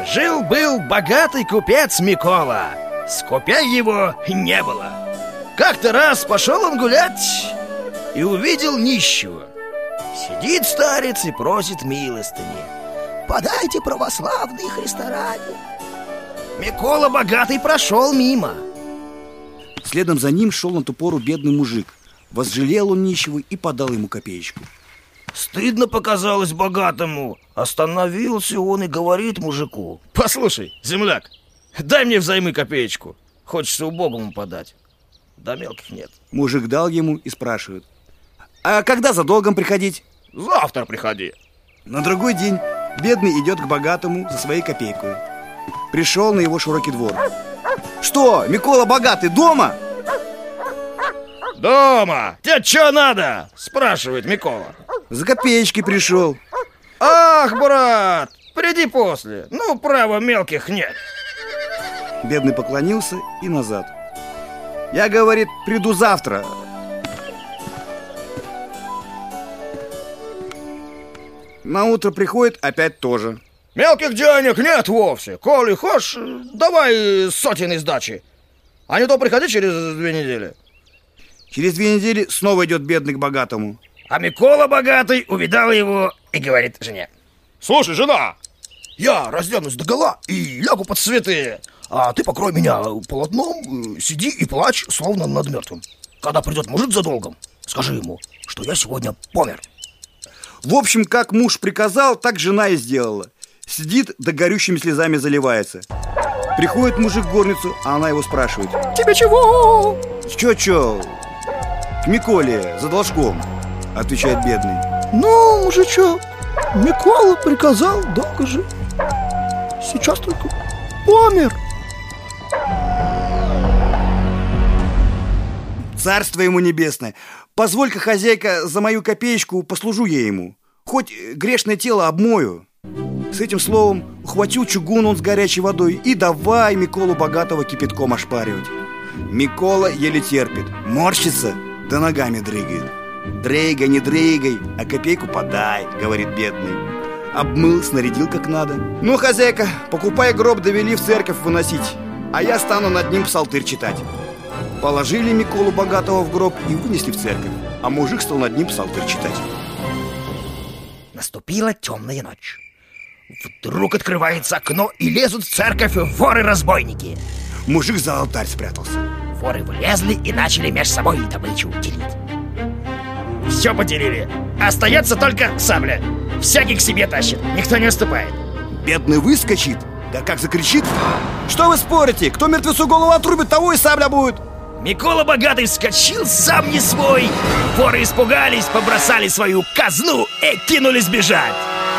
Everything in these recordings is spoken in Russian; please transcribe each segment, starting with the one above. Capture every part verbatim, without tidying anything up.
Жил-был богатый купец Микола. Скупя его не было. Как-то раз пошел он гулять и увидел нищего. Сидит старец и просит милостыни. «Подайте православный Христа ради». Микола богатый прошел мимо. Следом за ним шел на ту пору бедный мужик. Возжалел он нищего и подал ему копеечку. Стыдно показалось богатому. Остановился он и говорит мужику: «Послушай, земляк, дай мне взаймы копеечку. Хочется убогому подать. Да мелких нет». Мужик дал ему и спрашивает: «А когда за долгом приходить?» «Завтра приходи». На другой день бедный идет к богатому за своей копейкой. Пришел на его широкий двор. «Что, Микола богатый дома?» «Дома! Тебе что надо?» — спрашивает Микола. «За копеечки пришел». «Ах, брат, приди после. Ну, право, мелких нет». Бедный поклонился и назад. «Я, говорит, приду завтра». На утро приходит опять тоже. «Мелких денег нет вовсе. Коли хочешь, давай сотенной сдачи. А не то приходи через две недели». Через две недели снова идет бедный к богатому. А Микола богатый увидал его и говорит жене: «Слушай, жена, я разденусь догола и лягу под цветы, а ты покрой меня полотном, сиди и плачь, словно над мертвым. Когда придет мужик за долгом, скажи ему, что я сегодня помер». В общем, как муж приказал, так жена и сделала. Сидит, да горючими слезами заливается. Приходит мужик в горницу, а она его спрашивает: «Тебе чего?» «Чё-чё? К Миколе за должком», — отвечает бедный. «Ну, мужичок, Микола приказал долго жить. Сейчас только помер». «Царство ему небесное! Позволь-ка, хозяйка, за мою копеечку послужу я ему. Хоть грешное тело обмою». С этим словом ухватил чугун он с горячей водой и давай Миколу богатого кипятком ошпаривать. Микола еле терпит, морщится, да ногами дрыгает. «Дрыгай, не дрыгай, а копейку подай», — говорит бедный. Обмыл, снарядил как надо. «Ну, хозяйка, покупай гроб, довели в церковь выносить, а я стану над ним псалтырь читать». Положили Миколу богатого в гроб и вынесли в церковь, а мужик стал над ним псалтырь читать. Наступила темная ночь. Вдруг открывается окно, и лезут в церковь воры-разбойники. Мужик за алтарь спрятался. Воры влезли и начали между собой добычу делить. Все поделили. Остается только сабля. Всякий к себе тащит, никто не уступает. Бедный выскочит, да как закричит: «Что вы спорите? Кто мертвецу голову отрубит, того и сабля будет!» Микола богатый вскочил, сам не свой. Воры испугались, побросали свою казну и кинулись бежать.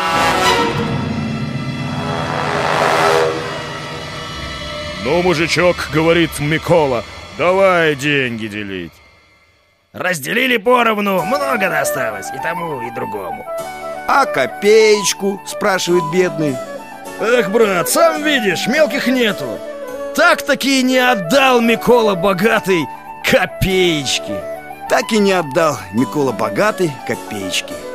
«Ну, мужичок, — говорит Микола, — давай деньги делить». Разделили поровну, много досталось и тому, и другому. «А копеечку?» — спрашивает бедный. «Эх, брат, сам видишь, мелких нету. Так-таки и не отдал Микола богатый копеечки». Так и не отдал Микола богатый копеечки.